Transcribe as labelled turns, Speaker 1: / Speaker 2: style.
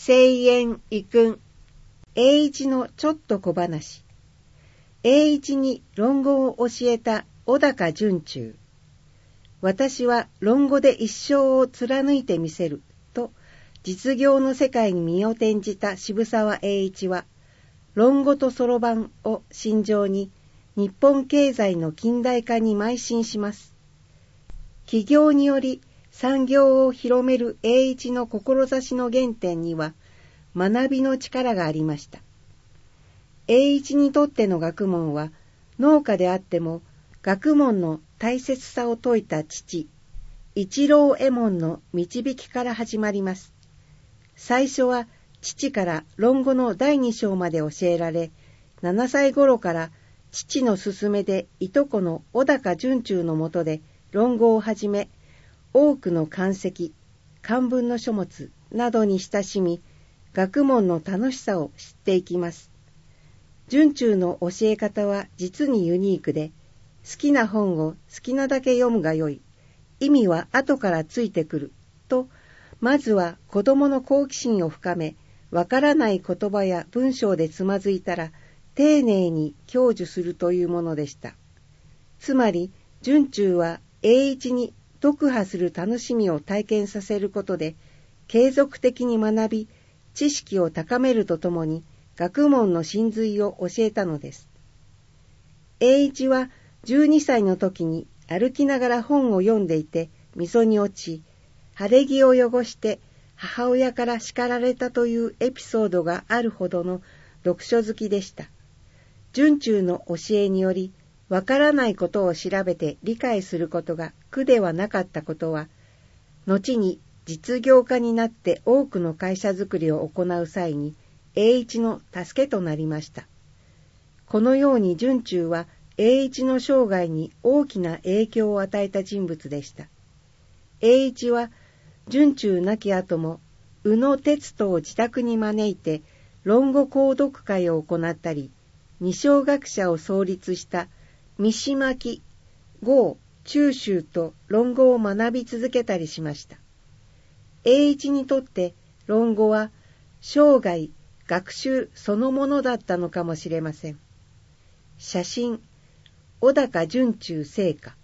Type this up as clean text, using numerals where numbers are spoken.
Speaker 1: 聖遠異訓。栄一のちょっと小話。栄一に論語を教えた小高惇忠。私は論語で一生を貫いてみせると実業の世界に身を転じた渋沢栄一は、論語とそろばんを信条に日本経済の近代化に邁進します。起業により産業を広める栄一の志の原点には学びの力がありました。栄一にとっての学問は農家であっても学問の大切さを説いた父、一郎右衛門の導きから始まります。最初は父から論語の第2章まで教えられ、7歳頃から父の勧めでいとこの小高惇忠のもとで論語を始め、多くの漢籍、漢文の書物などに親しみ、学問の楽しさを知っていきます。惇忠の教え方は実にユニークで、好きな本を好きなだけ読むがよい、意味は後からついてくると、まずは子供の好奇心を深め、わからない言葉や文章でつまずいたら丁寧に享受するというものでした。つまり惇忠は栄一に読破する楽しみを体験させることで、継続的に学び、知識を高めるとともに学問の真髄を教えたのです。栄一は12歳の時に歩きながら本を読んでいて溝に落ち、晴れ着を汚して母親から叱られたというエピソードがあるほどの読書好きでした。惇忠の教えにより、わからないことを調べて理解することが苦ではなかったことは、後に実業家になって多くの会社づくりを行う際に栄一の助けとなりました。このように惇忠は栄一の生涯に大きな影響を与えた人物でした。栄一は惇忠亡き後も宇野哲人を自宅に招いて論語講読会を行ったり、二松学者を創立した三島記、郷中秋と論語を学び続けたりしました。栄一にとって論語は生涯学習そのものだったのかもしれません。写真、小高惇忠生家。